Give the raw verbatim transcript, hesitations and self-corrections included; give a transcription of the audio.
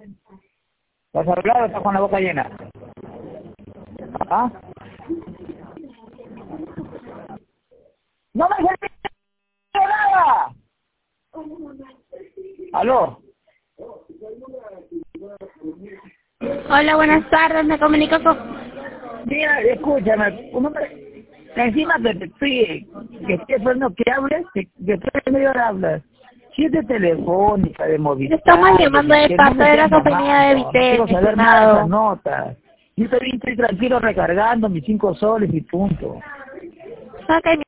¿Vas a hablar o estás con la boca llena? ¿Ah? ¡No me sentí nada! ¿Aló? Hola, buenas tardes, me comunico con... Mira, escúchame, uno me... encima que te estoy, que estoy esperando que hables, que, que estoy en medio de hablar. Si es de telefónica, de Movistar... Estamos llamando de que parte no me de la estén compañía de llamando, no quiero Vitec, saber nada de esas estimado. notas. Yo estoy, estoy tranquilo recargando mis cinco soles y punto. Ok,